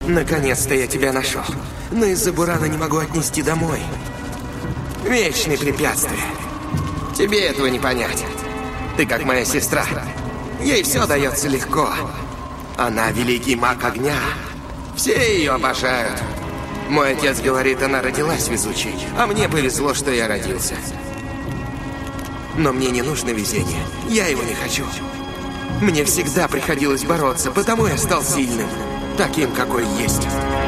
Наконец-то я тебя нашел. Но из-за бурана не могу отнести домой. Вечные препятствия. Тебе этого не понять. Ты как моя сестра. Ей все дается легко. Она великий маг огня. Все ее обожают. Мой отец говорит, она родилась везучей, а мне повезло, что я родился. Но мне не нужно везение. Я его не хочу. Мне всегда приходилось бороться, потому я стал сильным. Таким, какой есть.